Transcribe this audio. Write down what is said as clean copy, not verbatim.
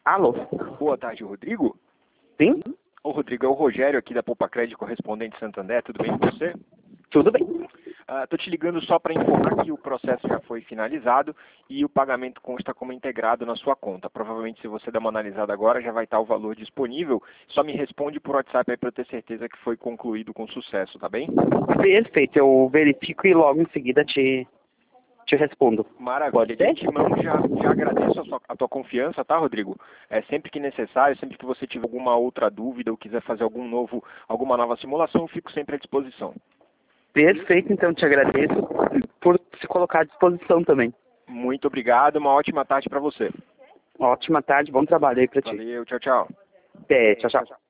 Alô? Boa tarde, Rodrigo. Sim? Ô, Rodrigo, é o Rogério aqui da Poupa Crédito, correspondente Santander. Tudo bem com você? Tudo bem. Tô te ligando só para informar que o processo já foi finalizado e o pagamento consta como integrado na sua conta. Provavelmente, se você der uma analisada agora, já vai estar o valor disponível. Só me responde por WhatsApp aí para eu ter certeza que foi concluído com sucesso, tá bem? Perfeito, eu verifico e logo em seguida te respondo. Maravilha. Pode De ser? antemão, já agradeço a tua confiança, tá, Rodrigo? Sempre que necessário, sempre que você tiver alguma outra dúvida ou quiser fazer alguma nova simulação, eu fico sempre à disposição. Perfeito, então te agradeço por se colocar à disposição também. Muito obrigado, uma ótima tarde para você. Ótima tarde, bom trabalho aí pra ti. Valeu, tchau, tchau. Até, tchau, tchau.